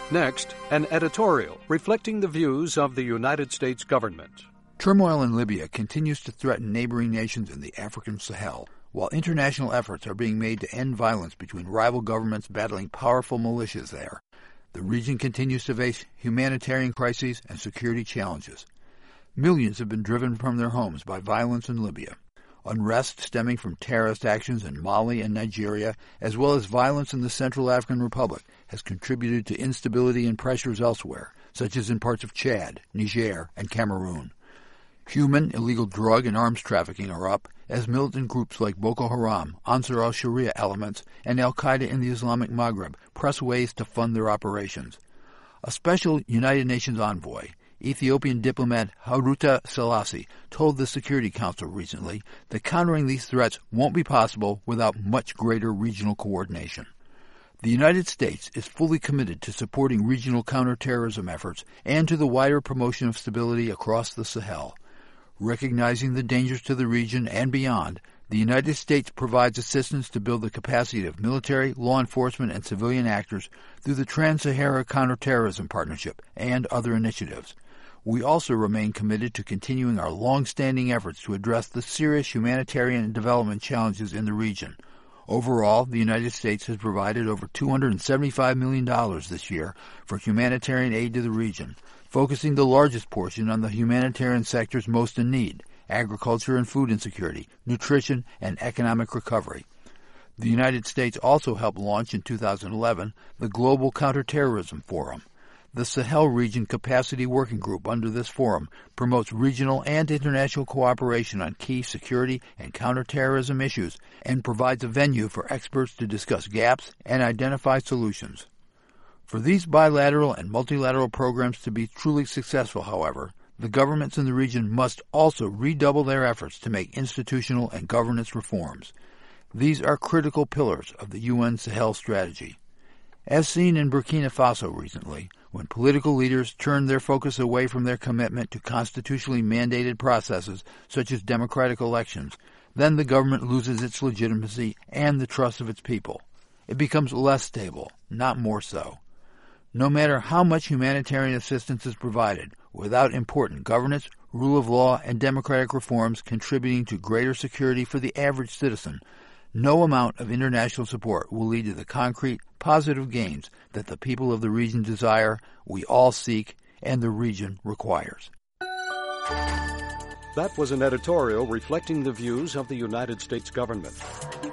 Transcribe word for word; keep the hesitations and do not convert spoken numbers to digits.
Next, an editorial reflecting the views of the United States government. Turmoil in Libya continues to threaten neighboring nations in the African Sahel, while international efforts are being made to end violence between rival governments battling powerful militias there. The region continues to face humanitarian crises and security challenges. Millions have been driven from their homes by violence in Libya. Unrest stemming from terrorist actions in Mali and Nigeria, as well as violence in the Central African Republic, has contributed to instability and pressures elsewhere, such as in parts of Chad, Niger, and Cameroon. Human, illegal drug and arms trafficking are up, as militant groups like Boko Haram, Ansar al-Sharia elements, and al-Qaeda in the Islamic Maghreb press ways to fund their operations. A special United Nations envoy, Ethiopian diplomat Haruta Selassie, told the Security Council recently that countering these threats won't be possible without much greater regional coordination. The United States is fully committed to supporting regional counterterrorism efforts and to the wider promotion of stability across the Sahel. Recognizing the dangers to the region and beyond, the United States provides assistance to build the capacity of military, law enforcement, and civilian actors through the Trans-Sahara Counterterrorism Partnership and other initiatives. We also remain committed to continuing our long-standing efforts to address the serious humanitarian and development challenges in the region. Overall, the United States has provided over two hundred seventy-five million dollars this year for humanitarian aid to the region, focusing the largest portion on the humanitarian sectors most in need: agriculture and food insecurity, nutrition, and economic recovery. The United States also helped launch in two thousand eleven the Global Counterterrorism Forum. The Sahel Region Capacity Working Group under this forum promotes regional and international cooperation on key security and counterterrorism issues and provides a venue for experts to discuss gaps and identify solutions. For these bilateral and multilateral programs to be truly successful, however, the governments in the region must also redouble their efforts to make institutional and governance reforms. These are critical pillars of the U N Sahel strategy. As seen in Burkina Faso recently, when political leaders turned their focus away from their commitment to constitutionally mandated processes such as democratic elections, then the government loses its legitimacy and the trust of its people. It becomes less stable, not more so. No matter how much humanitarian assistance is provided, without important governance, rule of law, and democratic reforms contributing to greater security for the average citizen, no amount of international support will lead to the concrete, positive gains that the people of the region desire, we all seek, and the region requires. That was an editorial reflecting the views of the United States government.